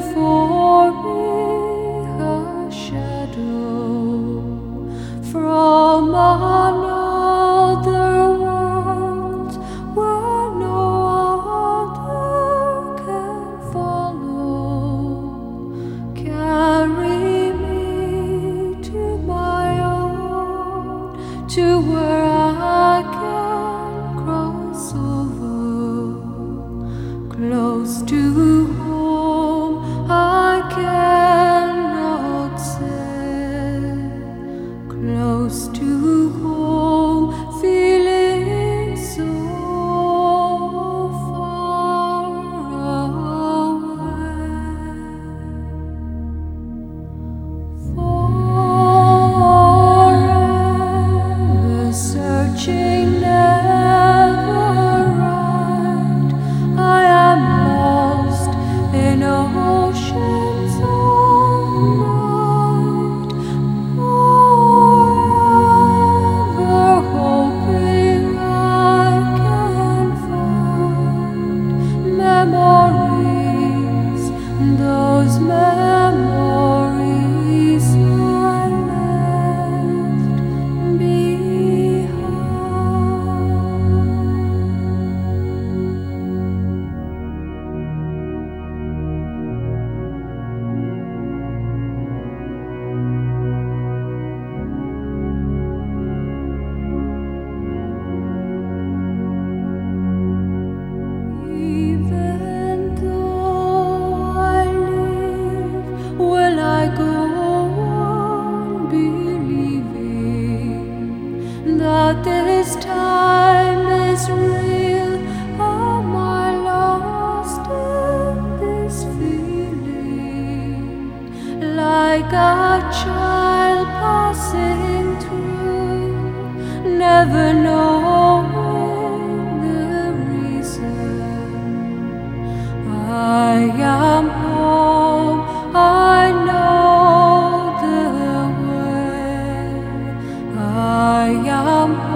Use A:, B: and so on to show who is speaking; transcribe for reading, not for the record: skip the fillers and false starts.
A: before me a shadow from another world where no other can follow. Carry me to my own, to where I can cross over. Close to home, I cannot say. Close to home, feeling so far away. Forever searching, never right. I am lost in oceans of night. Forever hoping I can find memories, those memories I left Even though I live, will I go on believing that this time is real? Am I lost in this feeling, like a child passing through, never knowing the reason? I am home, I know the way. I am